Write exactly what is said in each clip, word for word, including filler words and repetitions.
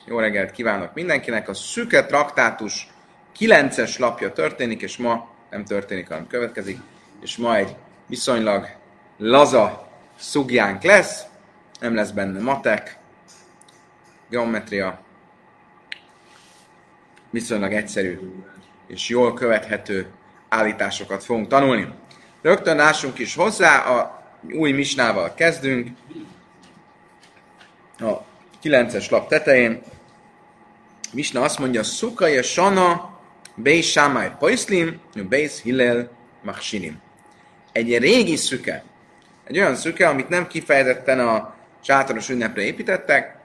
Jó reggelt kívánok mindenkinek! A Szüke traktátus kilences lapja történik, és ma nem történik, hanem következik, és ma egy viszonylag laza szugjánk lesz, nem lesz benne matek, geometria, viszonylag egyszerű és jól követhető állításokat fogunk tanulni. Rögtön lássunk is hozzá, a új misnával kezdünk, a kilences lap tetején. Misna azt mondja, Szukaja Sana, Beis Sámály Pajszlim, Beis Hillel Machsinim. Egy régi szüke, egy olyan szüke, amit nem kifejezetten a sátoros ünnepre építettek,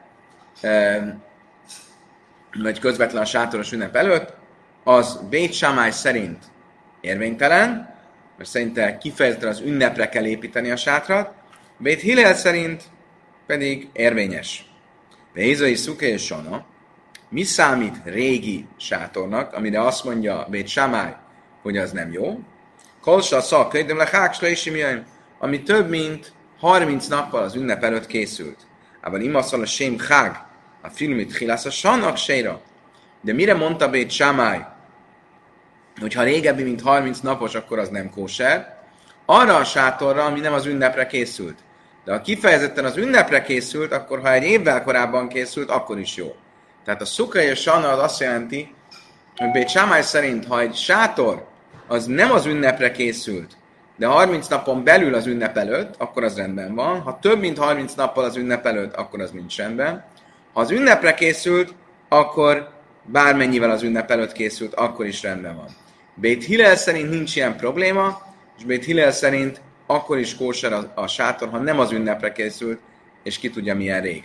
vagy közvetlen a sátoros ünnep előtt, az Beit Sámály szerint érvénytelen, mert szerinte kifejezetten az ünnepre kell építeni a sátrat, Beit Hillel szerint pedig érvényes. Bézai Szukaja Sana, mi számít régi sátornak, amire azt mondja Beit Sámály, hogy az nem jó? Kolsa szak, könyvem le háksleisimiaim, ami több mint harminc nappal az ünnep előtt készült. Ában imaszal a sém hág, a filmit hilász a sannak séra. De mire mondta Beit Sámály, hogy ha régebbi, mint harminc napos, akkor az nem kóser? Arra a sátorra, ami nem az ünnepre készült. De ha kifejezetten az ünnepre készült, akkor ha egy évvel korábban készült, akkor is jó. Tehát a Szukaja Sana az azt jelenti, hogy Beit Sámály szerint, ha egy sátor az nem az ünnepre készült, de harminc napon belül az ünnep előtt, akkor az rendben van. Ha több mint harminc nappal az ünnep előtt, akkor az nincs rendben. Ha az ünnepre készült, akkor bármennyivel az ünnep előtt készült, akkor is rendben van. Beit Hillel szerint nincs ilyen probléma, és Beit Hillel szerint akkor is kóser a, a sátor, ha nem az ünnepre készült, és ki tudja milyen rég.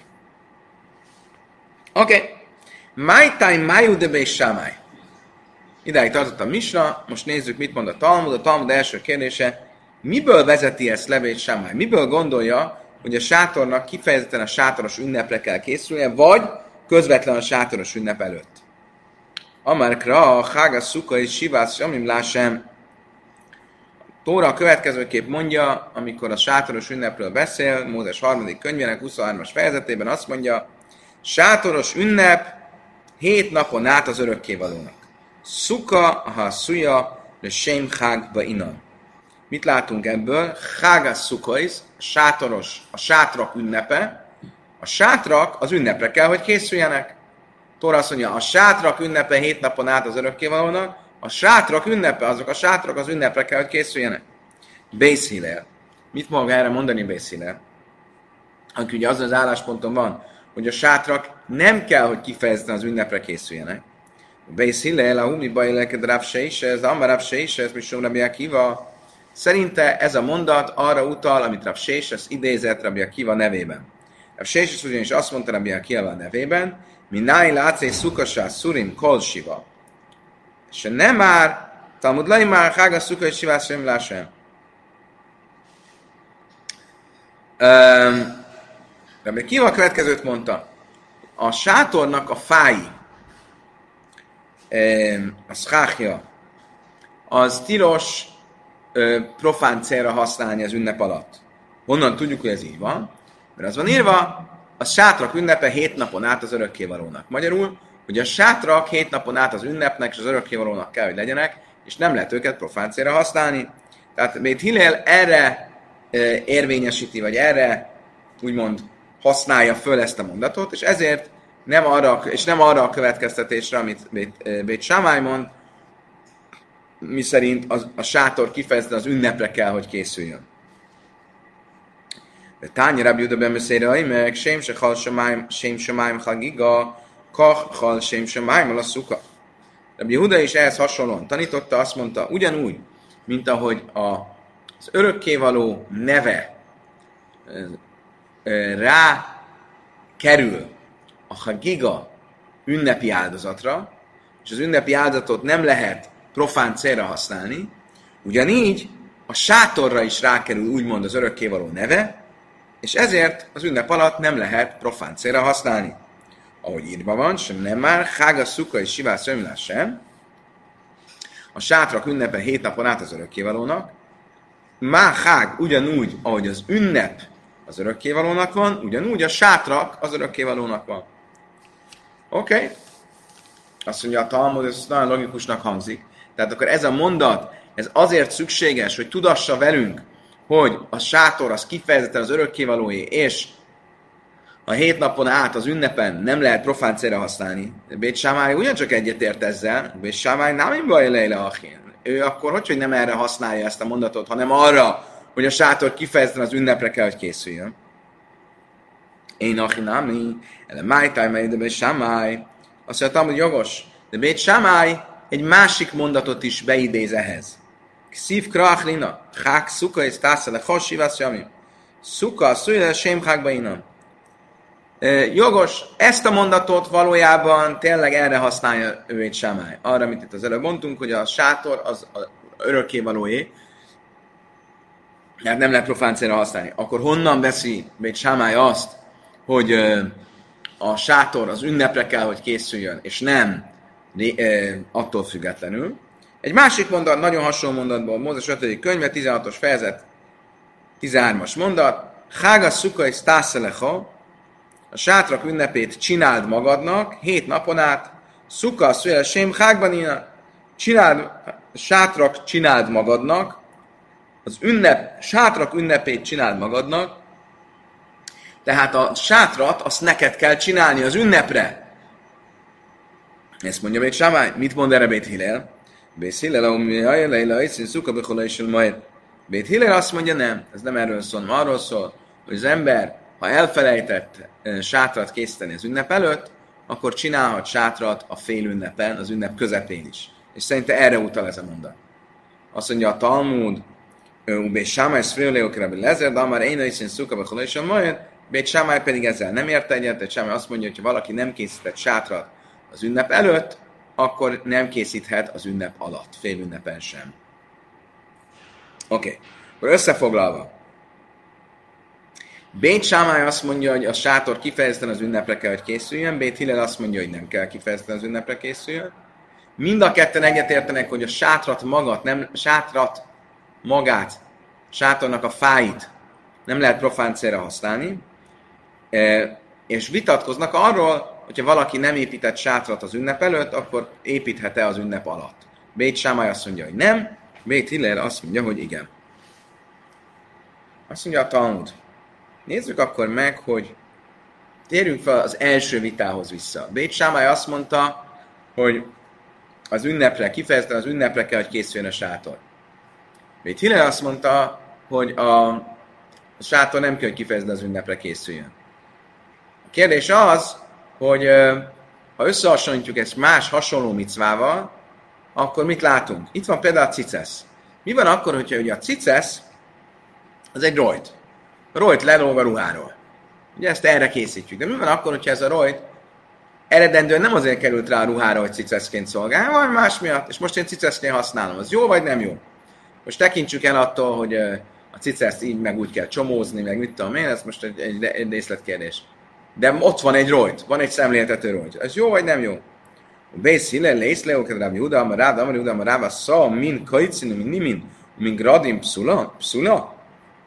Oké. Okay. Májtáj májú de Beit Sámály. Idáig tartott a misna, most nézzük, mit mond a Talmud. A Talmud első kérdése, miből vezeti ezt le Beit Sámály? Miből gondolja, hogy a sátornak kifejezetten a sátoros ünnepre kell készülnie, vagy közvetlen a sátoros ünnep előtt? Amarkra, Hága Szuka és Sivász Samim Lásem. Tóra a következőképp mondja, amikor a sátoros ünnepről beszél, Mózes harmadik könyvének huszonhármas fejezetében azt mondja, sátoros ünnep hét napon át az örökkévalónak. Szuka, ha szuja, de sém hágba inan. Mit látunk ebből? Hága szukaiz, a sátoros, a sátrak ünnepe. A sátrak az ünnepre kell, hogy készüljenek. Tóra azt mondja, a sátrak ünnepe hét napon át az örökkévalónak, a sátrak ünnepe, azok a sátrak az ünnepre kell, hogy készüljenek. Beis Hillel. Mit maga erre mondani Beis Hillel? Aki ugye azon az állásponton van, hogy a sátrak nem kell, hogy kifejezetten az ünnepre készüljenek. Beis Hillel, a humi bajleked Rav Seises, de Amar Rav Seises, Mishum Rabbi Akiva. Szerinte ez a mondat arra utal, amit Rav Seises idézett Rabbi Akiva nevében. Rav Seises ugyanis azt mondta Rabbi Akiva nevében, Minai látszé szukasá szurim kol siva. És nem már, Talmud lai már, hága szuka és sivás sem lássam. Rabbi Akiva a következőt mondta. A sátornak a fái, a szkáhja, az tilos profán célra használni az ünnep alatt. Honnan tudjuk, hogy ez így van? Mert az van írva, a sátrak ünnepe hét napon át az örökkévalónak. Magyarul, hogy a sátrak hét napon át az ünnepnek és az örökkévalónak kell, hogy legyenek, és nem lehet őket profán célra használni. Tehát Beit Hillel erre érvényesíti, vagy erre úgymond használja föl ezt a mondatot, és ezért nem arra, és nem arra a következtetésre, amit Beit Sámály mond, miszerint az, a sátor kifejezetten az ünnepre kell, hogy készüljön. De Tányi Rabbi Juda ben Meseira meg Sém se hal semáim, Sém semáim hagiga, kach hal Sém semáim ala szuka. Rabbi Juda is ehhez hasonlóan tanította, azt mondta, ugyanúgy, mint ahogy a, az örökkévaló neve rá kerül a hagiga ünnepi áldozatra, és az ünnepi áldozatot nem lehet profán célra használni, ugyanígy a sátorra is rákerül úgymond az örökkévaló neve, és ezért az ünnep alatt nem lehet profán célra használni. Ahogy írva van, sem nem már, hága szuka és sivász ömlás sem, a sátrak ünnepe hét napon át az örökkévalónak, má hág ugyanúgy, ahogy az ünnep az örökkévalónak van, ugyanúgy a sátrak az örökkévalónak van. Oké. Okay. Azt mondja a Talmud, ez nagyon logikusnak hangzik. Tehát akkor ez a mondat, ez azért szükséges, hogy tudassa velünk, hogy a sátor az kifejezetten az örökkévalóé, és a hét napon át az ünnepen nem lehet profán célra használni. Bét Sámály ugyancsak egyetért ezzel, Bét Sámály nem baj leile achén. Ő akkor hogy, hogy nem erre használja ezt a mondatot, hanem arra, hogy a sátor kifejezetten az ünnepre kell, hogy készüljön. Én achinami, ele májtáj, mely de Bét Sámály. Azt mondtam, hogy jogos, de Bét Sámály egy másik mondatot is beidéz ehhez. Kszív krachlina, chák szuka és tászele hosivász jamim. Szuka, szújle, sémchákba innen. Jogos, ezt a mondatot valójában tényleg erre használja ő egy Sámály. Arra, amit itt az előbb mondtunk, hogy a sátor az örökkévalóé, mert nem lehet profán célra használni. Akkor honnan veszi egy Sámály azt, hogy a sátor az ünnepre kell, hogy készüljön, és nem attól függetlenül. Egy másik mondat, nagyon hasonló mondatból, Mózes ötödik könyve, tizenhatos fejezet, tizenhármas mondat, Hága szuka és tászelecha, a sátrak ünnepét csináld magadnak, hét napon át, szuka, szüle, sém, hágbanina, csináld, sátrak csináld magadnak, az ünnep, sátrak ünnepét csináld magadnak, tehát a sátrat azt neked kell csinálni az ünnepre. Ezt mondja Bét Sámály. Mit mond erre Bét Hillel? Bét Hillel, amely leila iszin szuka becholaisul majd. Bét Hillel azt mondja, nem, ez nem erről szól, hanem arról szól, hogy az ember, ha elfelejtett sátrat készíteni az ünnep előtt, akkor csinálhat sátrat a fél ünnepen, az ünnep közepén is. És szerintem erre utal ez a mondat. Azt mondja a Talmud, Bét Sámály szfrőleok rabbi lezer, de amár én iszin szuka becholaisul majd, Bét Sámály pedig ezzel nem ért egyet, Bét Sámály azt mondja, hogy ha valaki nem készített sátrat az ünnep előtt, akkor nem készíthet az ünnep alatt, fél ünnepen sem. Oké, okay. Akkor összefoglalva. Bét Sámály azt mondja, hogy a sátor kifejezetten az ünnepre kell, hogy készüljön, Bét Hillel azt mondja, hogy nem kell kifejezetten az ünnepre készüljön. Mind a ketten egyetértenek, hogy a sátrat magát, nem, sátrat magát, sátornak a fáit nem lehet profán célra használni, és vitatkoznak arról, hogyha valaki nem épített sátrat az ünnep előtt, akkor építhet-e az ünnep alatt. Bét Sámály azt mondja, hogy nem, Bét Hillel azt mondja, hogy igen. Azt mondja a Talmud. Nézzük akkor meg, hogy térjünk fel az első vitához vissza. Bét Sámály azt mondta, hogy az ünnepre, kifejezetten az ünnepre kell, hogy készüljön a sátor. Bét Hillel azt mondta, hogy a, a sátor nem kell, hogy kifejezetten az ünnepre készüljön. A kérdés az, hogy ha összehasonlítjuk ezt más hasonló micvával, akkor mit látunk? Itt van például a cicesz. Mi van akkor, hogyha ugye a cicesz az egy rojt. A rojt lelóg a ruháról. Ugye ezt erre készítjük. De mi van akkor, hogyha ez a rojt eredendően nem azért került rá a ruhára, hogy ciceszként szolgál, vagy más miatt, és most én ciceszként használom. Az jó vagy nem jó? Most tekintsük el attól, hogy a ciceszt így meg úgy kell csomózni, meg mit tudom én, ez most egy, egy, egy részletkérdés. De ott van egy rojt, van egy szemléltető rojt. Ez jó vagy nem jó? Bész Hillel, lész leóked Rabbi Huda, amar Ráv, amar Huda, amar Ráv, szó, min kajcinu, min nimin, min gradim pszula, pszula.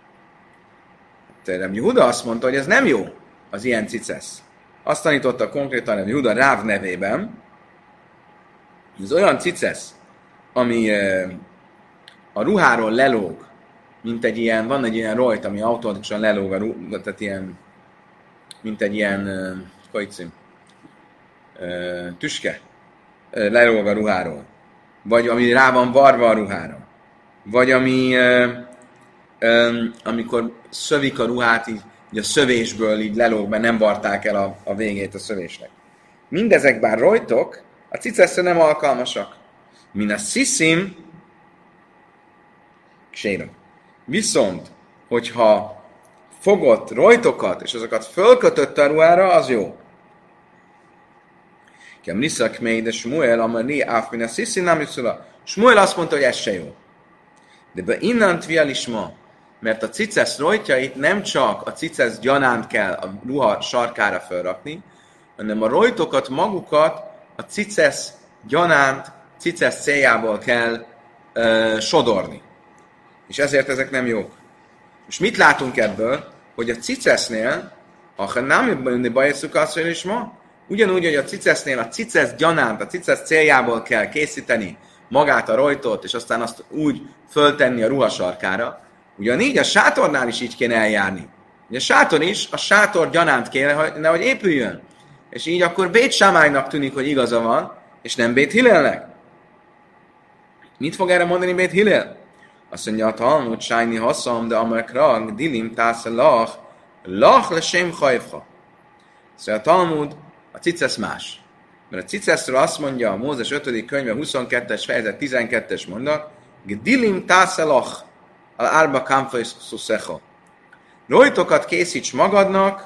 Rabbi Huda azt mondta, hogy ez nem jó, az ilyen cicesz. Azt tanította konkrétan Rabbi Huda Ráv nevében, hogy ez olyan cicesz, ami e, a ruháról lelóg, mint egy ilyen, van egy ilyen rojt, ami automatikusan lelóg a ruháról, tehát ilyen, mint egy ilyen, uh, kajcim, uh, tüske, uh, lelóg a ruháról. Vagy ami rá van varva a ruhára. Vagy ami, uh, um, amikor szövik a ruhát, így, így a szövésből így lelóg, mert nem varták el a, a végét a szövésnek. Mindezek bár rojtok, a ciceszre nem alkalmasak. Min a sziszim, sérem. Viszont, hogyha fogott rojtokat, és azokat fölkötött a ruhára, az jó. Kem niszak mély, de Smuel, amely áf, min a sziszim, nem jusszula. Smuel azt mondta, hogy ez se jó. De be innant vialisma, mert a cicesz rojtjait nem csak a cicesz gyanánt kell a ruha sarkára felrakni, hanem a rojtokat magukat a cicesz gyanánt, cicesz céljából kell uh, sodorni. És ezért ezek nem jók. És mit látunk ebből? Hogy a cicesznél, ha nem jönni bajesszuk azt, hogy is ma, Ugyanúgy, hogy a cicesznél a cicesz gyanánt, a cicesz céljából kell készíteni magát a rojtot, és aztán azt úgy föltenni a ruhasarkára, ugyanígy a sátornál is így kéne eljárni. Ugye a sátor is, a sátor gyanánt kéne, hogy épüljön. És így akkor Bét Sámálynak tűnik, hogy igaza van, és nem Bét Hillelnek. Mit fog erre mondani Bét Hillel? Azt mondja, a Talmud, Sájni haszam, de amerkrag, dilim tásze lach, lach le sem hajfha. Szóval a Talmud, a cicesz más. Mert a ciceszről azt mondja a Mózes ötödik könyve huszonkettes fejezet tizenkettes mondat, dilim tásze lach, al árba kámfa és szuszecha. Rojtokat készíts magadnak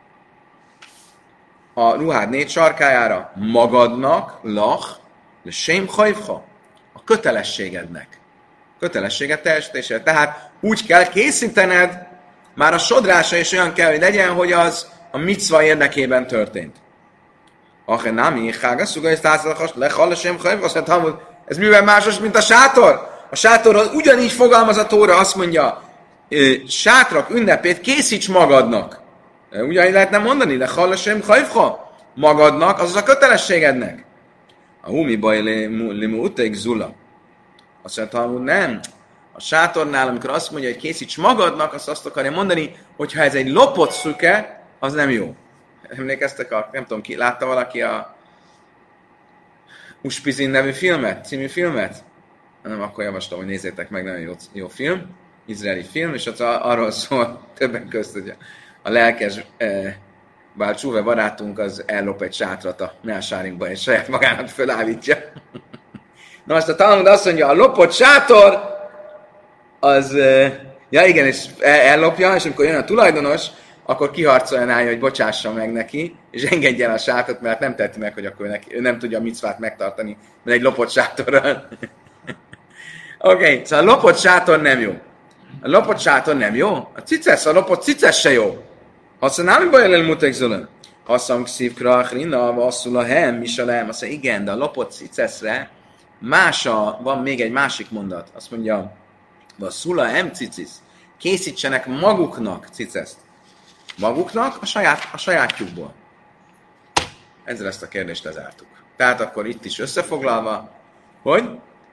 a ruhád négy sarkájára, magadnak, lach, le sem hajfha, a kötelességednek. Kötelességet teljesítésére. Tehát úgy kell készítened, már a sodrása is olyan kell, hogy legyen, hogy az a micva érdekében történt. Ache nami, hágaszuga, és társadalmas, lechal, sem hajfha, azt mondta, ez mivel másos, mint a sátor? A sátorról ugyanígy fogalmaz a Tóra, azt mondja, sátrak ünnepét készíts magadnak. Ugyanígy lehetne mondani, de hallasem hajfha, magadnak, azaz a kötelességednek. A humi baj limutek zula. Azt mondja, hogy nem. A sátornál, amikor azt mondja, hogy készíts magadnak, azt azt akarja mondani, hogy ha ez egy lopott szüke, az nem jó. Emlékeztek, a, nem tudom ki, látta valaki a Uspizin nevű filmet, című filmet? Nem, akkor javaslom, hogy nézzétek meg, nagyon jó, jó film, izraeli film, és az arról szól többen közt, hogy a lelkes eh, bár Csúve barátunk az ellop egy sátrat a Melsárinkba, és saját magának fölállítja. Na most a Talmud azt mondja, a lopott sátor, az, eh, ja igen, és ellopja, és amikor jön a tulajdonos, akkor kiharcolja, hogy bocsássa meg neki, és engedje el a sátrat, mert nem teheti meg, hogy akkor neki, ő nem tudja a micvát megtartani, mert egy lopott sátorral. Oké, okay, szóval a lopott sátor nem jó. A lopott sátor nem jó? A cicesz, a lopott cicesz se jó. Azt mondja, nem baj, elmutek zölön. Azt mondja, szívkra, hrina, vasszul a hem, misalem. Azt mondja, igen, de a lopott ciceszre mása, van még egy másik mondat. Azt mondja, vasszul a hem cicisz. Készítsenek maguknak ciceszt. Maguknak a, saját, a sajátjukból. Ezzel ezt a kérdést lezártuk. Tehát akkor itt is összefoglalva, hogy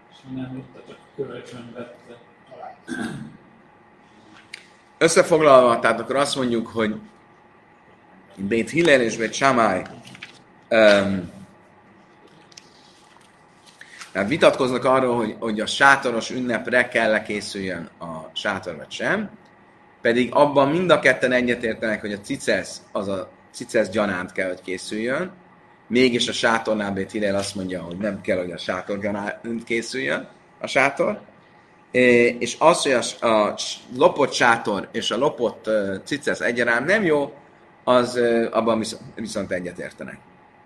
összefoglalva, tehát akkor azt mondjuk, hogy Bét Hillel és Bét Sámály um, tehát vitatkoznak arról, hogy, hogy a sátoros ünnepre kell készüljön a sátor vagy sem, pedig abban mind a ketten egyetértenek, hogy a cicesz, az a cicesz gyanánt kell, hogy készüljön, mégis a sátornál Bét Hillel azt mondja, hogy nem kell, hogy a sátor gyanánt készüljön, a sátor, és az, hogy a, a lopott sátor és a lopott cicesz egyaránt nem jó, az abban viszont, viszont egyetértenek.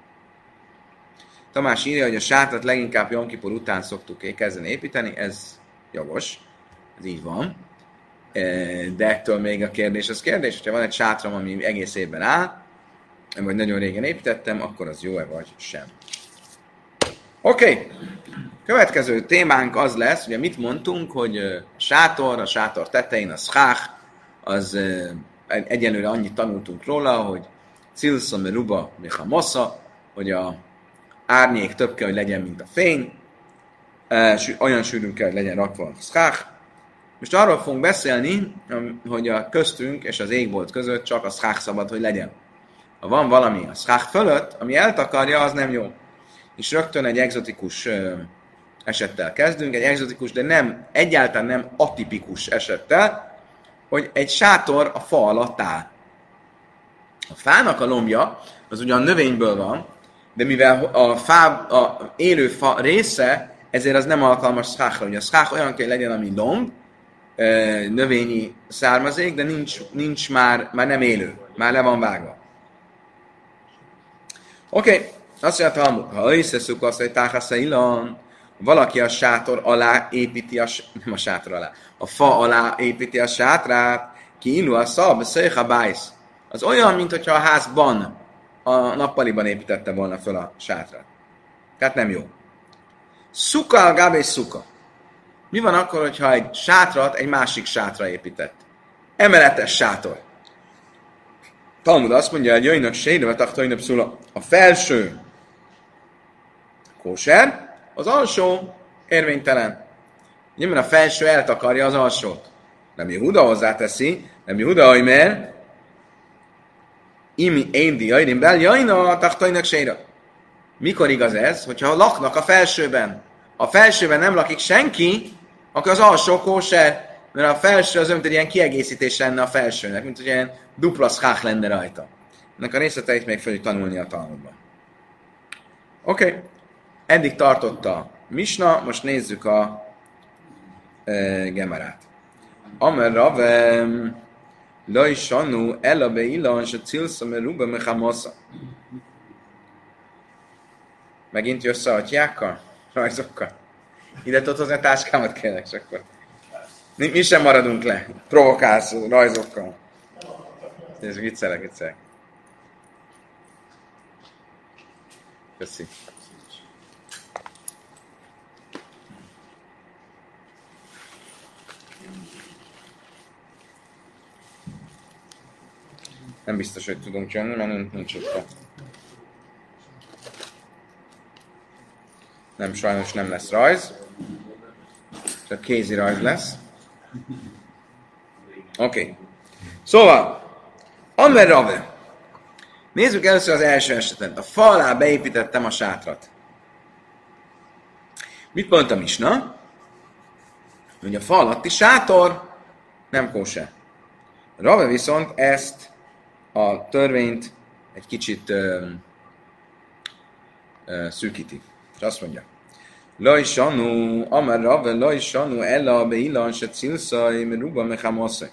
Tamás írja, hogy a sátrat leginkább Jom Kipur után szoktuk kezdeni építeni, ez jogos, ez így van, de ettől még a kérdés az kérdés, hogyha van egy sátram, ami egész évben áll, vagy nagyon régen építettem, akkor az jó-e vagy sem. Oké, okay. Következő témánk az lesz, ugye mit mondtunk, hogy a sátor, a sátor tetején a schach, az egyenlőre annyit tanultunk róla, hogy cilsza meruba mechamossa, hogy a árnyék több kell, hogy legyen, mint a fény, olyan sűrűn kell, hogy legyen rakva a schach. Most arról fogunk beszélni, hogy a köztünk és az égbolt között csak a schach szabad, hogy legyen. Ha van valami a schach fölött, ami eltakarja, az nem jó. És rögtön egy egzotikus esettel kezdünk, egy egzotikus, de nem, egyáltalán nem atipikus esettel, hogy egy sátor a fa alatt áll. A fának a lombja, az ugyan növényből van, de mivel a fá, a élő fa része, ezért az nem alkalmas schachra. Ugye a schach olyan kell legyen, ami lomb, növényi származék, de nincs, nincs már, már nem élő, már le van vágva. Oké, okay. Azt mondja, Talmud, ha összeszuk azt, hogy táhasza ilan, valaki a sátor alá építi a, nem a sátor alá, a fa alá építi a sátrát, ki illu a szab, szöjha bájsz. Az olyan, mintha a házban, a nappaliban építette volna föl a sátrát. Tehát nem jó. Szuka al gáb és szuka. Mi van akkor, hogyha egy sátrat egy másik sátra épített? Emeletes sátor. Talmud azt mondja, hogy jöjjnek sejre, taktajnök szula. A felső kóser, az alsó érvénytelen. Nyilván a felső eltakarja az alsót. Nem Jehuda hozzáteszi, nem Jehuda, hogy mert imi éndi jajrin bel jajna taktajnak sejre. Mikor igaz ez? Hogyha laknak a felsőben. Ha a felsőben nem lakik senki, akkor az alsó kóser, mert a felső az olyan, egy ilyen kiegészítés lenne a felsőnek, mint hogy ilyen dupla szkák lenne rajta. Ennek a részleteit még fogjuk tanulni a Talmudban. Oké. Okay. Eddig tartott a Misna, most nézzük a e, Gemarát. Amer Ravem Laj Sanu Elabe Ilan se Cilsa Meruba Mechamosza. Megint jössz a atyákkal? Rajzokkal? Ide tudod hozni a táskámat, kérlek, és akkor mi, mi sem maradunk le. Provokálsz rajzokkal. Ez viccelek, viccelek. Köszi. Nem biztos, hogy tudunk jönni, mert nincs ott. Nem, sajnos nem lesz rajz. Csak kézi rajz lesz. Oké. Okay. Szóval, Amer Rave. Nézzük először az első esetet. A fa alá beépítettem a sátrat. Mit mondta Misna? Hogy a fa alatti sátor nem kóser. Rave viszont ezt a törvényt egy kicsit ö, ö, szűkíti. És azt mondja, Laj sanu, Amar Rave, Laj sanu, Ella be ilan se cilszai, meruba mechamaszai.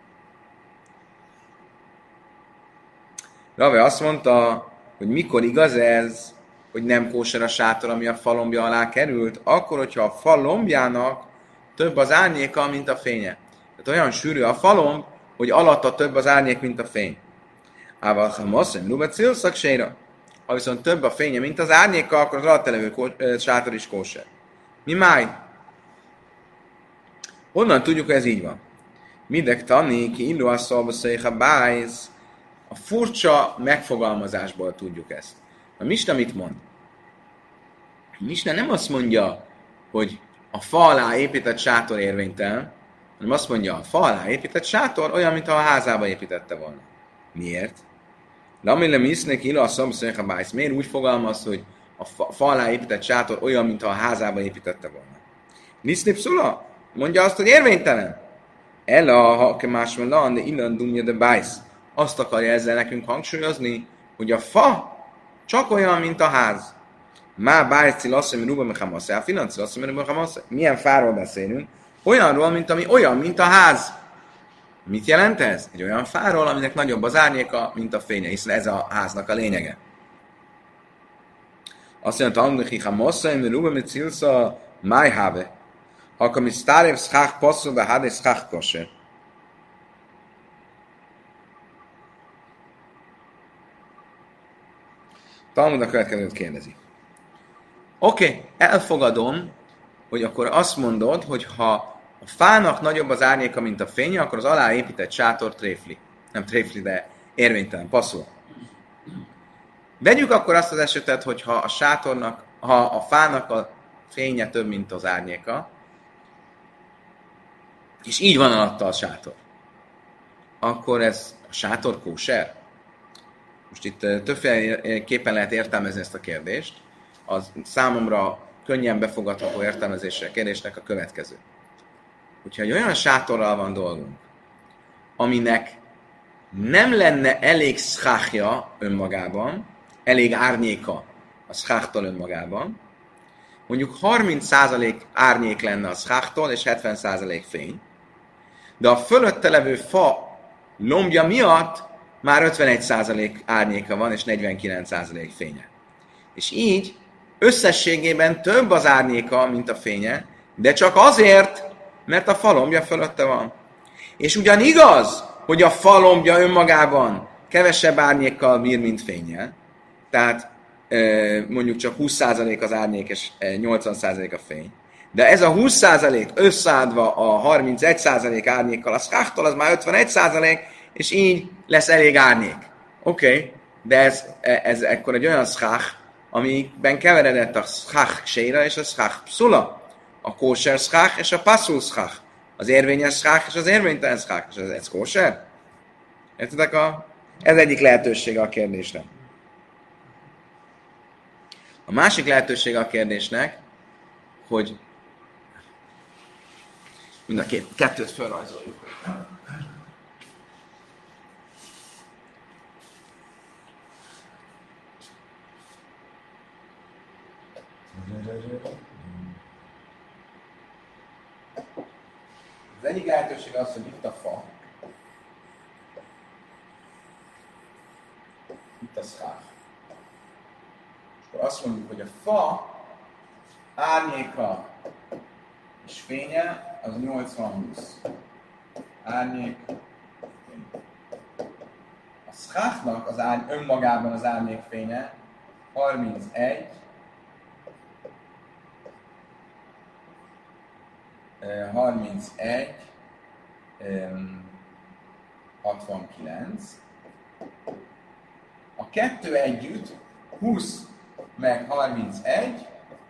Rave azt mondta, hogy mikor igaz ez, hogy nem kóser a sátor, ami a falombja alá került, akkor, hogyha a falombjának több az árnyéka, mint a fénye. Tehát olyan sűrű a falomb, hogy alatta több az árnyék, mint a fény. Ával hamaszai, meruba cilszak séra. Ha viszont több a fénye, mint az árnyéka, akkor az alatta levő kó- sátor is kóser. Mi máj? Honnan tudjuk, hogy ez így van? Midek tani, ki illu asszalba széha bájz. A furcsa megfogalmazásból tudjuk ezt. A Misna mit mond? A Misna nem azt mondja, hogy a fa alá épített sátor érvénytelen, hanem azt mondja, a fa alá épített sátor olyan, mintha a házába építette volna. Miért? Lamilem isznek illa a szomszéha bájsz. Miért úgy fogalmaz, hogy a fa, fa alá épített sátor olyan, mintha a házába építette volna? Niszlip szula? Mondja azt, hogy érvénytelen. Ella, ha ke másban lan, de illan dumja de bájsz. Azt akarja ezzel nekünk hangsúlyozni, hogy a fa csak olyan, mint a ház. Má bájci lasszai, ruba mechamaszai, a financi lasszai, ruba mechamaszai. Milyen fáról beszélünk? Olyanról, mint ami olyan, mint a ház. Mit jelent ez? Egy olyan fáról, aminek nagyobb az árnyéka, mint a fénye, hiszen ez a háznak a lényege. Azt mondja, hogy ha mosszai, ruba mit cilsza, máj have. Akkor mi sztárev szchák passzol, be hádé szchák kosser. Talmud a következőt kérdezi. Oké, okay, elfogadom, hogy akkor azt mondod, hogy ha a fának nagyobb az árnyéka, mint a fénye, akkor az alá épített sátor tréfli. Nem tréfli, de érvénytelen, passzol. Vegyük akkor azt az esetet, hogy ha a sátornak, ha a fának a fénye több, mint az árnyéka, és így van alatta a sátor, akkor ez a sátor kóser? Most itt többféleképpen lehet értelmezni ezt a kérdést. Az számomra könnyen befogadható értelmezésre a kérdésnek a következő. Hogyha egy olyan sátorral van dolgunk, aminek nem lenne elég szchákja önmagában, elég árnyéka a szcháktól önmagában, mondjuk harminc százalék árnyék lenne a szcháktól, és hetven százalék fény, de a fölötte levő fa lombja miatt már ötvenegy százalék árnyéka van, és negyvenkilenc százalék fénye. És így összességében több az árnyéka, mint a fénye, de csak azért, mert a falombja fölötte van. És ugyan igaz, hogy a falombja önmagában kevesebb árnyékkal bír, mint fénnyel, tehát mondjuk csak húsz százalék az árnyék, és nyolcvan százalék a fény. De ez a húsz százalék összeadva a harmincegy százalék árnyékkal a szkáktól, az már ötvenegy százalék, és így lesz elég árnyék. Oké, okay, de ez, ez ekkor egy olyan szchach, amiben keveredett a szchach séra és a szchach pszula. A kóser szchach és a passzul szchach. Az érvényes szchach és az érvénytelen szchach. És ez, ez kóser? Értedek? A... Ez egyik lehetősége a kérdésre. A másik lehetősége a kérdésnek, hogy mind a két, kettőt felrajzoljuk. Az egyik lehetőség az, hogy itt a fa, itt a szkáf. És akkor azt mondjuk, hogy a fa árnyéka és fénye az nyolcvan húsz. Árnyék, fény. A szkáfnak az árny, önmagában az árnyék fénye harmincegy, harmincegy, hatvankilenc. A kettő együtt, húsz meg harmincegy,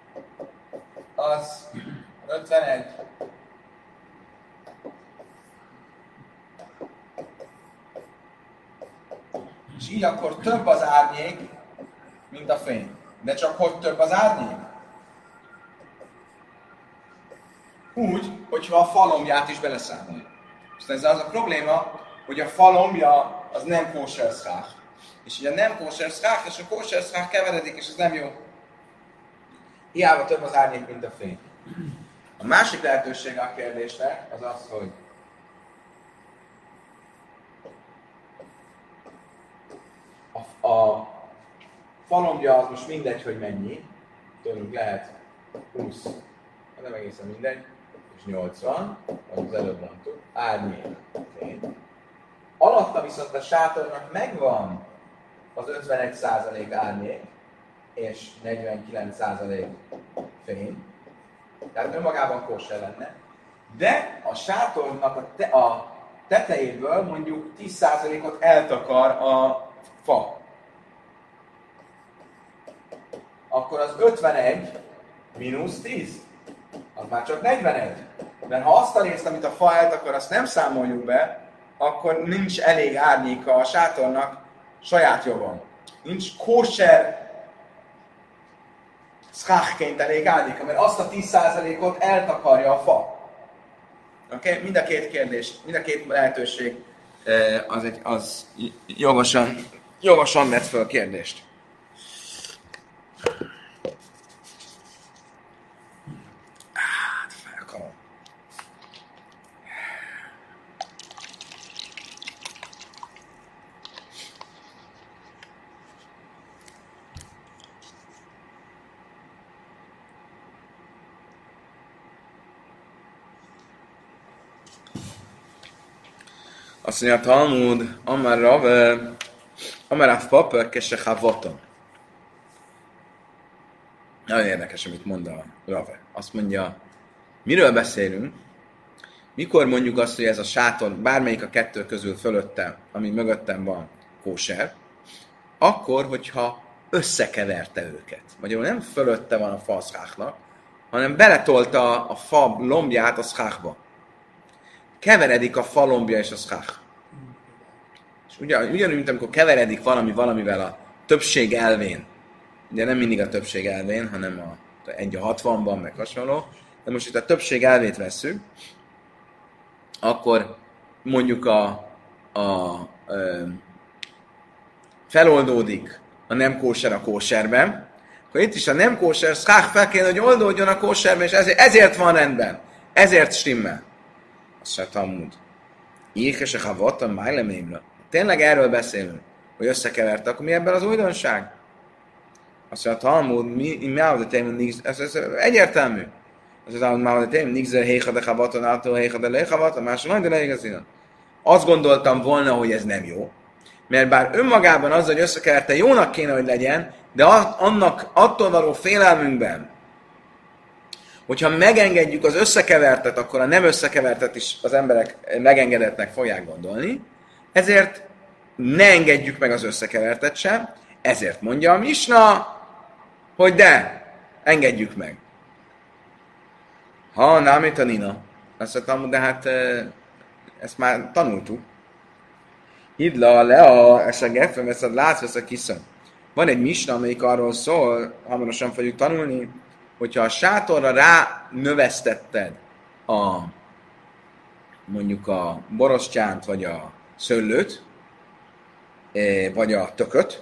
az ötvenegy. És így akkor több az árnyék, mint a fény. De csak hogy több az árnyék? Úgy, hogyha a falombját is beleszámoljuk. Aztán ez az a probléma, hogy a falombja az nem kóser szchach. És ugye nem kóser szchach, és a kóser szchach keveredik, és ez nem jó. Hiába több az árnyék, mint a fény. A másik lehetősége a kérdésnek az az, hogy a, a falombja az most mindegy, hogy mennyi. Tőlünk lehet húsz, nem egészen mindegy, és nyolcvan, ahogy az előbb mondtuk, árnyék, fény. Alatta viszont a sátornak megvan az ötvenegy százalék árnyék, és negyvenkilenc százalék fény. Tehát önmagában kóser lenne. De a sátornak a, te, a tetejéből mondjuk tíz százalékot eltakar a fa. Akkor az ötvenegy mínusz tíz. Az már csak negyvenegy. Mert ha azt a részt, amit a fa eltakar, azt nem számoljuk be, akkor nincs elég árnyéka a sátornak saját jogon. Nincs kóser szchachként elég árnyéka, mert azt a tíz százalékot eltakarja a fa. Oké? Okay? Mind a két kérdés, mind a két lehetőség az, egy, az jogosan, jogosan vett föl kérdést. Hát, felakarom. Azt mondja a Talmud, Amar Rave, Amar Rav Papa, Kese Chavoton. Nagyon érdekes, amit mond a Rave. Azt mondja, miről beszélünk, mikor mondjuk azt, hogy ez a sátor, bármelyik a kettő közül fölöttem, ami mögöttem van, kóser, akkor, hogyha összekeverte őket. Magyarul nem fölötte van a fa a szkáchnak, hanem beletolta a fa lombját a szkáchba. Keveredik a fa lombja és a szkách. És ugyan, ugyanúgy, mint amikor keveredik valami valamivel a többség elvén, ugye nem mindig a többség elvén, hanem a egy a hatvanban, meg hasonló, de most itt a többség elvét vesszük, akkor mondjuk a, a, a feloldódik a nem kóser a kóserben, akkor itt is a nem kóser szkách fel kéne, hogy oldódjon a kóserben, és ezért, ezért van rendben, ezért stimmel. Azt se Talmud. Írkese Chavoton, májlemémra. Tényleg erről beszélünk, hogy összekeverte, akkor mi ebben az újdonság? Azt mondja, a Talmud, mi ez, ez egyértelmű. Azt mondja, a Talmud, nigzer héjchade Chavoton, ától héjchade léjchavoton, másra nagy, de leigazínan. Azt gondoltam volna, hogy ez nem jó. Mert bár önmagában az, hogy összekeverte, jónak kéne, hogy legyen, de annak attól való félelmünkben, hogyha megengedjük az összekevertet, akkor a nem összekevertet is az emberek megengedettnek fogják gondolni, ezért ne engedjük meg az összekevertet sem, ezért mondja a Misna, hogy de, engedjük meg. Ha nem tanina, azt mondtam, de hát ezt már tanultuk. Hidla, lea, ez a gefem, ezt a látsz, ezt a kiszön. Van egy misna, amelyik arról szól, hamarosan fogjuk tanulni, hogyha a sátorra rá növesztetted a, mondjuk a borostyánt, vagy a szőlőt, vagy a tököt,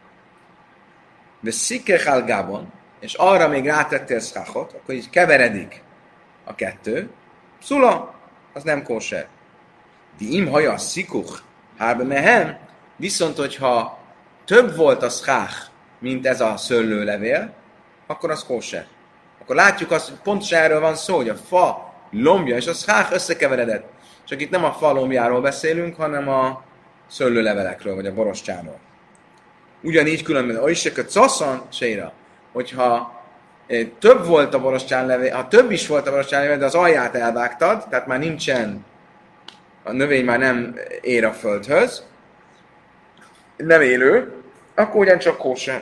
de szikkech gában, és arra még rátettél szkáchot, akkor így keveredik a kettő, szula, az nem kóser. De im haja szikuch, hárbe mehem, viszont hogyha több volt a szkách, mint ez a szőlőlevél, akkor az kóser. Akkor látjuk azt, hogy pontosan erről van szó, hogy a fa lombja és a szkách összekeveredett. Csak itt nem a fa lombjáról beszélünk, hanem a szőlőlevelekről, vagy a borostyáról. Ugyanígy különben, oly se köt szaszon, séra, hogyha eh, több volt a borostyánlevél, ha több is volt a borostyánlevél, de az alját elvágtad, tehát már nincsen, a növény már nem ér a földhöz, nem élő, akkor ugyancsak kóser.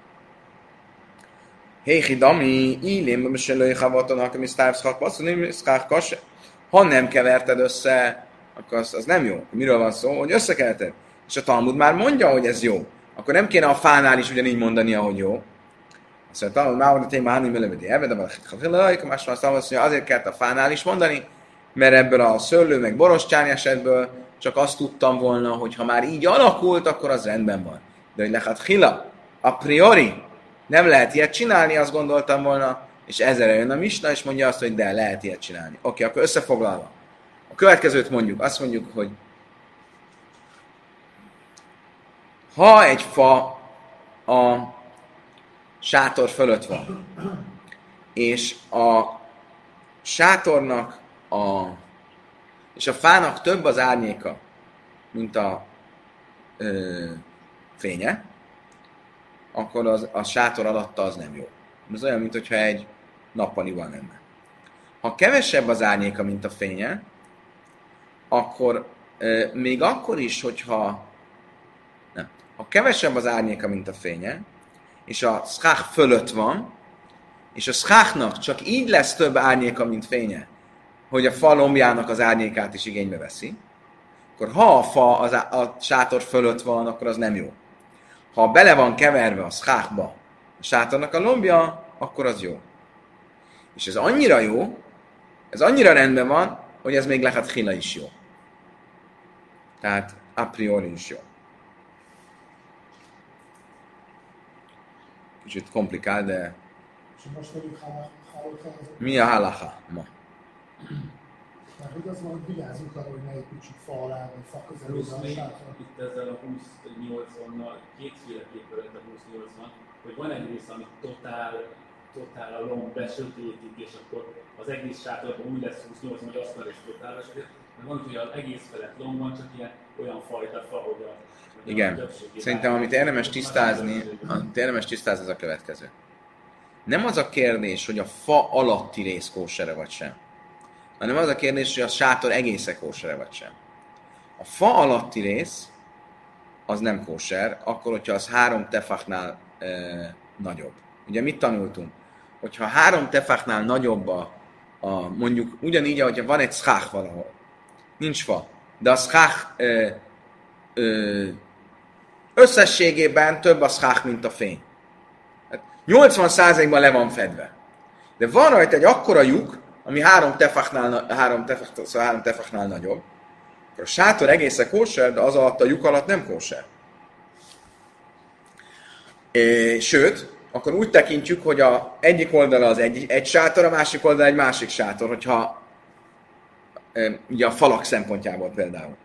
Héhi dami, ílém, beselői havaton, ami sztárszak, passzolni, szkák kase. Ha nem keverted össze, akkor az, az nem jó. Miről van szó? Hogy összekeverted. És a Talmud már mondja, hogy ez jó. Akkor nem kéne a fánál is ugyanígy mondania, hogy jó. Azt mondja, a Talmud már mondja, hogy már nem ölevedi elved, de más azt mondja, azért kellett a fánál is mondani, mert ebből a szőlő meg borostyány esetből csak azt tudtam volna, hogy ha már így alakult, akkor az rendben van. De hogy lehet hila, a priori nem lehet ilyet csinálni, azt gondoltam volna, és ezzel jön a Misna, és mondja azt, hogy de, lehet ilyet csinálni. Oké, akkor összefoglalva. A következőt mondjuk, azt mondjuk, hogy ha egy fa a sátor fölött van, és a sátornak a, és a fának több az árnyéka, mint a ö, fénye, akkor az, a sátor alatta az nem jó. Ez olyan, mintha egy nappaliban lenne. Ha kevesebb az árnyéka, mint a fénye, akkor e, még akkor is, hogyha nem, ha kevesebb az árnyéka, mint a fénye, és a szkách fölött van, és a szkáchnak csak így lesz több árnyéka, mint fénye, hogy a fa lombjának az árnyékát is igénybe veszi, akkor ha a fa az á- a sátor fölött van, akkor az nem jó. Ha bele van keverve a szkáchba a sátornak a lombja, akkor az jó. És ez annyira jó, ez annyira rendben van, hogy ez még lehet hila is jó. Tehát a priori is jó. Kicsit komplikál, de... Mi a halacha ma? Mert igaz van, hogy vigyázzunk arra, hogy ne építsük fa alá, vagy fa közelében a sátra. Itt ezzel a húsz nyolcvannal kétféleképp lehet a húsz nyolcvan, hogy van egy rész, ami totál, totál a lomb besötétik, és akkor az egész sátorban úgy lesz húsz nyolcvan, hogy azt már is totál besötét. Mert van, hogy az egész felett lomb van, csak ilyen olyan fajta fa, hogy a... Igen. Szerintem, amit érdemes tisztázni, amit érdemes tisztázni, az a következő. Nem az a kérdés, hogy a fa alatti rész kósere vagy sem, hanem az a kérdés, hogy a sátor egésze kósere vagy sem. A fa alatti rész az nem kóser, akkor, hogyha az három tefachnál e, nagyobb. Ugye mit tanultunk? Hogyha három tefachnál nagyobb a, a mondjuk ugyanígy, hogyha van egy szkách valahol, nincs fa, de a szkách e, e, összességében több a szkách, mint a fény. nyolcvan százalékban le van fedve. De van rajta egy akkora lyuk, ami három tefachnál, három tefach, szóval három tefachnál nagyobb, akkor a sátor egészen kóser, de az alatt a lyuk alatt nem kóser. É, sőt, akkor úgy tekintjük, hogy a egyik oldala az egy, egy sátor, a másik oldala egy másik sátor, hogyha e, ugye a falak szempontjából például.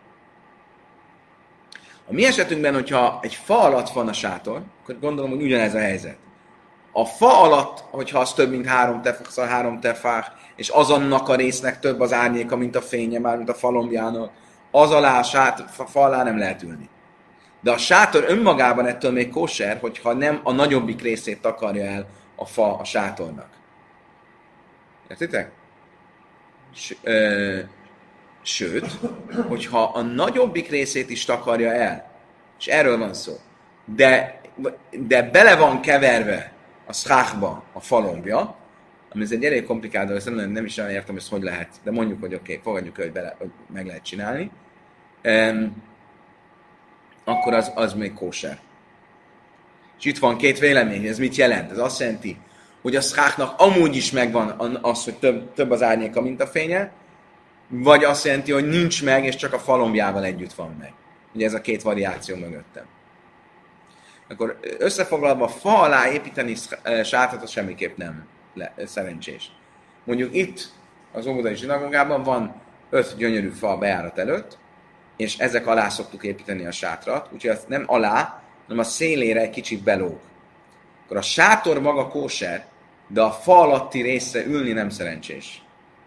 A mi esetünkben, hogyha egy fa alatt van a sátor, akkor gondolom, hogy ugyanez a helyzet. A fa alatt, hogyha az több, mint három tefach, szóval három tefach, és azonnak a résznek több az árnyéka, mint a fénye, már mint a falombjának, az alá, a, sátor, a fa alá nem lehet ülni. De a sátor önmagában ettől még kóser, hogyha nem a nagyobbik részét takarja el a fa a sátornak. Értitek? S, ö, Sőt, hogyha a nagyobbik részét is takarja el, és erről van szó, de, de bele van keverve a szkákba a falombja, ami ez egy elég komplikált, de nem, nem is olyan értem, hogy hogy lehet, de mondjuk, hogy oké, okay, fogadjuk, hogy, bele, hogy meg lehet csinálni, um, akkor az, az még kóser. És itt van két vélemény, ez mit jelent? Ez azt jelenti, hogy a szkáknak amúgy is megvan az, hogy több, több az árnyéka, mint a fénye, vagy azt jelenti, hogy nincs meg, és csak a falombjával együtt van meg. Ugye ez a két variáció mögöttem. Akkor összefoglalva, fa alá építeni sátrat, az semmiképp nem le, szerencsés. Mondjuk itt, az óvodai zsinagógában van öt gyönyörű fa a bejárat előtt, és ezek alá szoktuk építeni a sátrat, úgyhogy az nem alá, hanem a szélére egy kicsit belóg. Akkor a sátor maga kóser, de a fa alatti részre ülni nem szerencsés.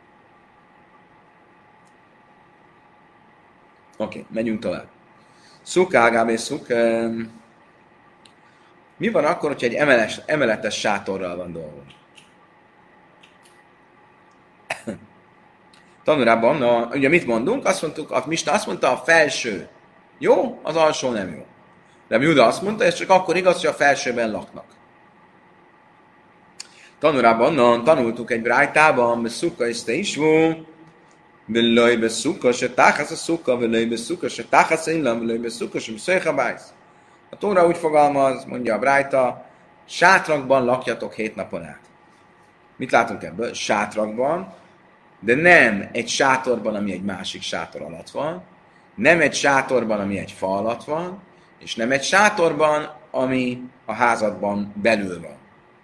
Oké, okay, megyünk tovább. Szukágáb és szuk. Um, mi van akkor, hogyha egy emeles, emeletes sátorral van dolgunk? Tanulában, na, ugye mit mondunk? Azt mondtuk, a Misna azt mondta, a felső jó, az alsó nem jó. De Júda azt mondta, ez csak akkor igaz, hogy a felsőben laknak. Tanulában, na, tanultuk egy brájtában, szukka és te is vó, ולוי בסוכה שתחס הסוכה ולוי בסוכה שתחס אילם ולוי בסוכה שמszöjch הבájsz. A Tóra úgy fogalmaz, mondja a Brájta, sátrakban lakjatok hét napon át. Mit látunk ebből? Sátrakban, de nem egy sátorban, ami egy másik sátor alatt van, nem egy sátorban, ami egy fa alatt van, és nem egy sátorban, ami a házadban belül van.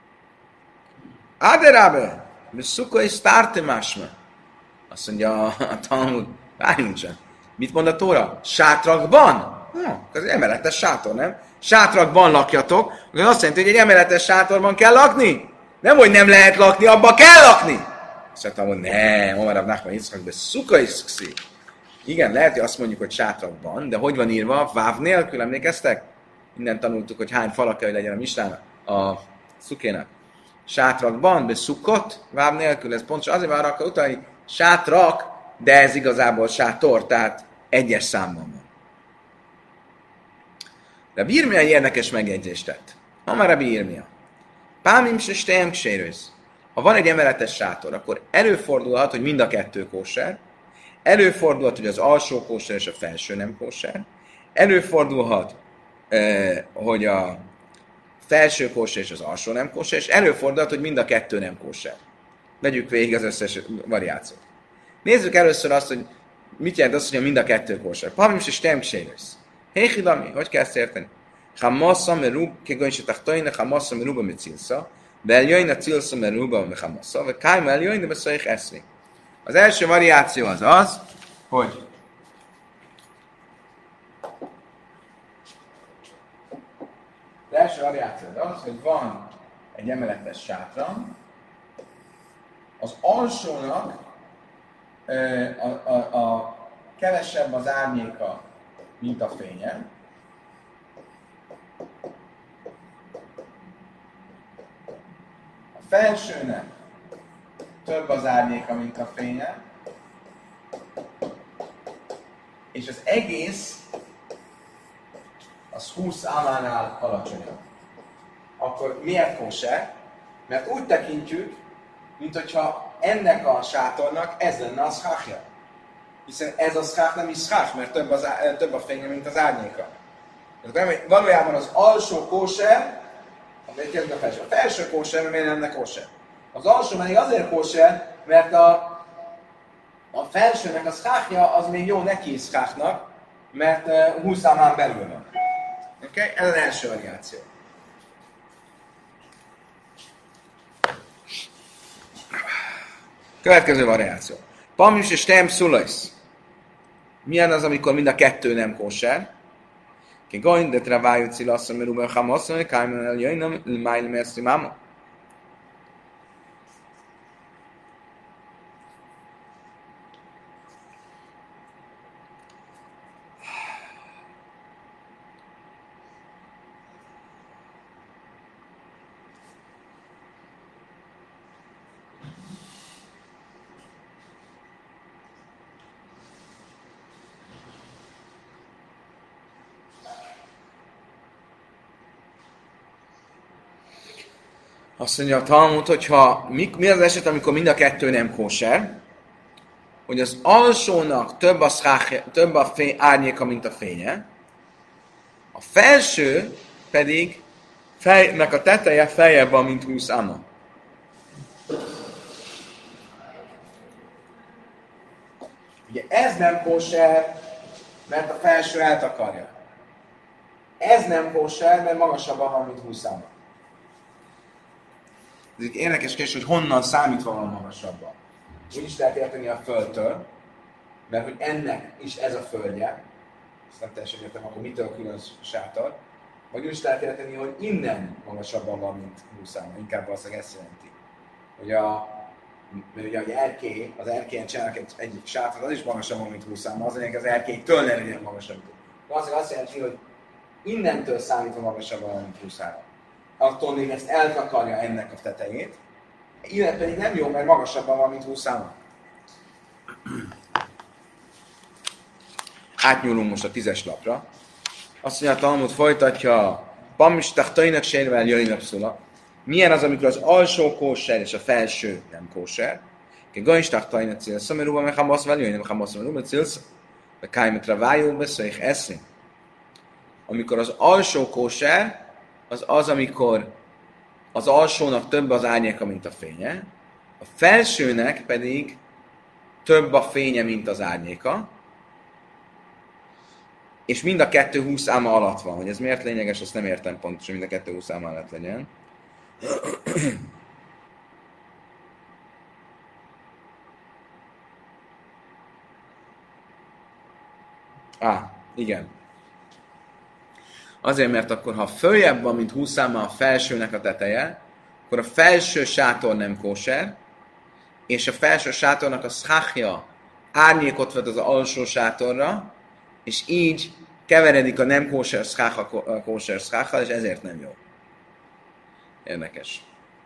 Áderábe, beszuka és tártemásma. Azt mondja a, a Talmud, várjunk csak. Mit mond a Tóra? Sátrakban? Ha, ez egy emeletes sátor, nem? Sátrakban lakjatok, az azt jelenti, hogy egy emeletes sátorban kell lakni. Nem, hogy nem lehet lakni, abba kell lakni. Azt mondtam, hogy nem, Omar Nachman Yitzchak, de szuka is szükség. Igen, lehet, hogy azt mondjuk, hogy sátrakban, de hogy van írva? Váv nélkül, emlékeztek? Innen tanultuk, hogy hány fala kell, hogy legyen a mistának, a szukénak. Sátrakban, de szukot, váv nélkül, ez pontosan azért már akar utalni, sátrak, de ez igazából sátor, tehát egyes számban van. De Birmia egy érdekes megjegyzést tett. Ha már a Birmia. Pámim se stejem ksérőz. Ha van egy emeletes sátor, akkor előfordulhat, hogy mind a kettő kóser, előfordulhat, hogy az alsó kóser és a felső nem kóser, előfordulhat, eh, hogy a felső kóser és az alsó nem kóser, és előfordulhat, hogy mind a kettő nem kóser. Vegyük végig az összes variációt. Nézzük először azt, hogy mit jelent az, hogy mind a kettő kóser. Pamim se stejem ksérőz. Héhidami, hogy kell ezt érteni? Hamassa merub, kegony se tachtoine, hamassa meruba me cilsza, beljöjjön a cilsza meruba me hamassa, vagy kájma eljöjjön, de beszéljük eszni. Az első variáció az az, hogy az első variáció az az, hogy van egy emeletes sátram, az alsónak a, a, a kevesebb az árnyéka, mint a fénye. A felsőnek több az árnyéka, mint a fénye. És az egész az húsz ámánál alacsonyabb. Akkor miért kóser? Mert úgy tekintjük, mint hogyha ennek a sátornak ez lenne a szkákja. Hiszen ez a szkák nem is szkák, mert több, az, több a fénye, mint az árnyéka. Valójában az alsó kóser, amit kezdve a felső. A felső kóser, mert miért lenne kóser? Az alsó pedig azért kóser, mert a, a felsőnek a szkákja az még jó neki is szkáknak, mert uh, húsz számán belül van. Okay? Ez az első variáció. Következő variáció. Pamis és tem szulajsz. Milyen az, amikor mind a kettő nem kóser? Ki goin, de travájú cilasszom, mert uben hamasszom, hogy kájmen eljöjjön, májl meszti máma. Azt mondja a Talmud, hogyha mi, mi az eset, amikor mind a kettő nem kóser, hogy az alsónak több a, szráke, több a fény, árnyéka, mint a fénye, a felső pedig fejnek a teteje feljebb van, mint húsz amma. Ugye ez nem kóser, mert a felső eltakarja. Ez nem kóser, mert magasabban van, mint húsz amma. Ez egy érdekes kérdés, hogy honnan számítva van magasabban. Úgy is lehet érteni a földtől, mert hogy ennek is ez a földje, ezt nem teljesen értem, akkor mitől külön sátor, vagy úgy is lehet érteni, hogy innen magasabban van, mint húsz amma. Inkább valószínűleg ezt jelenti. Hogy a, mert ugye az erkély, az erkélyen csinálnak egy, egy sátor, az is magasabban, mint húsz amma, az lényeg az erkélytől ne legyen magasabb. Valószínűleg azt jelenti, hogy innentől számítva magasabban, mint húsz amma. Attól még ezt eltakarja ennek a tetejét, illetve pedig nem jó, mert magasabban van, mint húsz amma. Átnyúlunk most a tízes lapra. Azt mondja, a Talmud folytatja, Pamistach tajnak sérvel jöjjön abszula. Milyen az, amikor az alsó kóser és a felső nem kóser? Gajistach tajnak célsz, amerúban meg hamasz vel jöjjön, meg hamasz vel jöjjön, célsz, meg kájmetre vájó, beszéljük eszni. Amikor az alsó kóser, az az, amikor az alsónak több az árnyéka, mint a fénye, a felsőnek pedig több a fénye, mint az árnyéka, és mind a kettő húsz áma alatt van. Hogy ez miért lényeges, azt nem értem pontosan, mind a kettő húsz áma alatt legyen. Á, ah, igen. Azért, mert akkor, ha följebb van, mint húsz áma a felsőnek a teteje, akkor a felső sátor nem kóser, és a felső sátornak a szhákja árnyékot vet az alsó sátorra, és így keveredik a nem kóser szháka a kóser szhákkal, és ezért nem jó. Érdekes.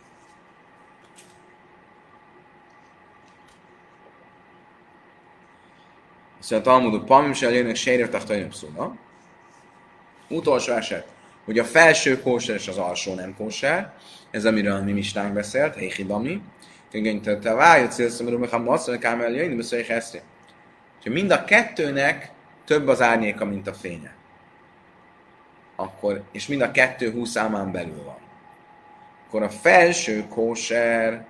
Szóval a Talmudok Pamim se eljönnek sejrőtach tajnöbb szóna. Utolsó eset, hogy a felső kóser és az alsó nem kóser, ez amiről mi misnánk beszélt, Héhidami, könyvénytől a vájó célszomorú, meg ha masszony kámel jöjjön, beszéljük ezt. Ha mind a kettőnek több az árnyéka, mint a fénye, akkor, és mind a kettő húsz ámán belül van, akkor a felső kóser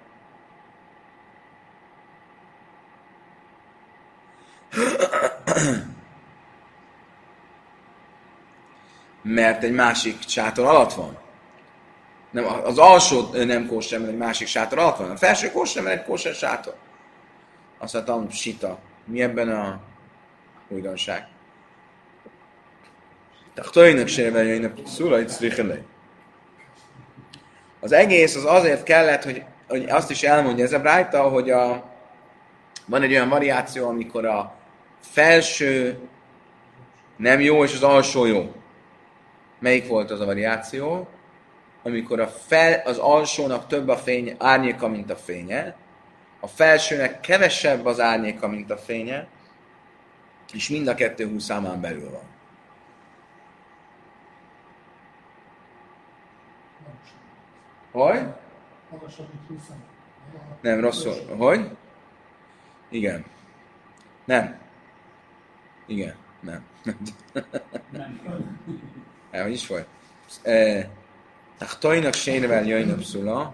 mert egy másik sátor alatt van. Nem, az alsó nem kóser, mert egy másik sátor alatt van. A felső kóser, mert egy kóser sátor. Azt mondtam, sita. Mi ebben a újdonság? Tachtojnak sérveljének szulait szrikelej. Az egész az azért kellett, hogy, hogy azt is elmondja ez a brájta, hogy a, van egy olyan variáció, amikor a felső nem jó, és az alsó jó. Melyik volt az a variáció? Amikor a fel, az alsónak több a fény, árnyéka, mint a fénye, a felsőnek kevesebb az árnyéka, mint a fénye, és mind a kettő húsz ámán belül van. Hogy? Nem, rosszul. Hogy? Igen. Nem. Igen. Nem. Nem. Hogy is volt? Tachtojnak sérvel jöjjön pszula.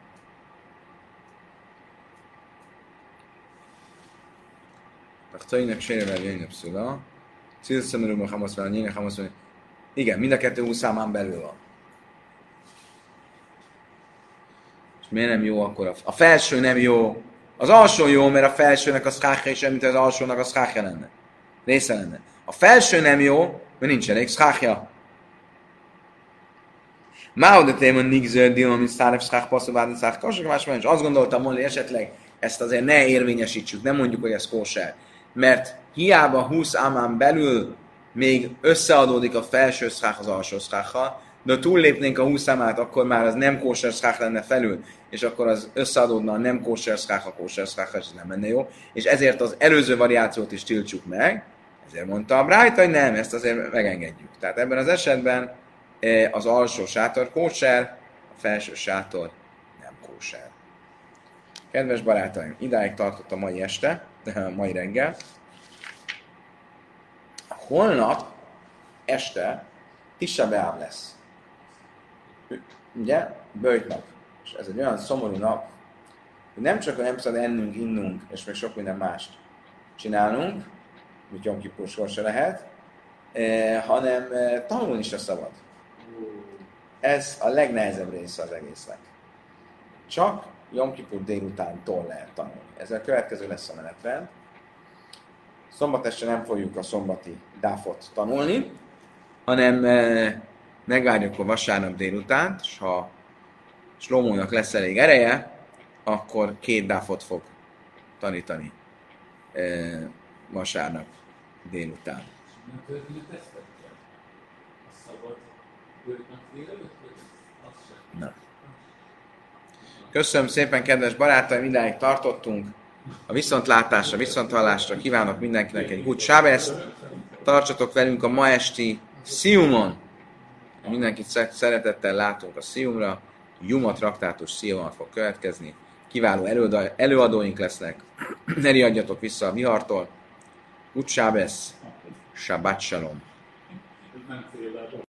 Tachtojnak sérvel jöjjön pszula. Célszömörül, hamasz vele, nyének, hamasz vele. Igen, mind a kettő húsz ámán belül van. És miért nem jó akkor? A, a felső nem jó. Az alsó jó, mert a felsőnek a szkákja is, mint az alsónak a szkákja lenne. Része lenne. A felső nem jó, mert nincs elég szkákja. Máoda témon nigzör dilma, mint száref szkák passzol vád szák kosok, másban is azt gondoltam volna, hogy esetleg ezt azért ne érvényesítsük, nem mondjuk, hogy ez kóser. Mert hiába húsz ámán belül még összeadódik a felső szkák az alsó szkákkal, de ha túllépnénk a húsz ámát, akkor már az nem kóser szkák lenne felül, és akkor az összeadódna a nem kóser szkák a kóser szkák, és ez nem lenne jó. És ezért az előző variációt is tiltsuk meg, ezért mondta a Brájta, hogy nem, ezt azért megengedjük. Tehát ebben az esetben az alsó sátor kóser, a felső sátor kóser. Kedves barátaim, idáig tartott a mai este, a mai reggel. Holnap este Tisha B'Av lesz. Ugye? Böjtnap. És ez egy olyan szomorú nap, hogy nem csak, hogy nem szabad ennünk, innunk, és még sok minden mást csinálnunk, mint Jom Kippurskor se lehet, eh, hanem eh, tanulni is szabad. Ez a legnehezebb része az egésznek. Csak Jom Kippur délutántól lehet tanulni. Ez a következő lesz a menetrend. Szombat este nem fogjuk a szombati dáfot tanulni, hanem eh, megvárjuk a vasárnap délutánt, és ha Slomónak lesz elég ereje, akkor két dáfot fog tanítani eh, vasárnap délután. Nem történik tesztet? A szabad bőrtnak délelőtt? Azt sem. Nem. Köszönöm szépen, kedves barátaim, idáig tartottunk. A viszontlátásra, viszonthallásra kívánok mindenkinek egy good sábeszt. Tartsatok velünk a ma esti Sziumon. Mindenkit szeretettel látunk a Sziumra. Juma traktátus Sziumon fog következni. Kiváló előadóink lesznek. Ne riadjatok vissza a vihartól. Good sábesz. Shabbat shalom. Ez nem célra.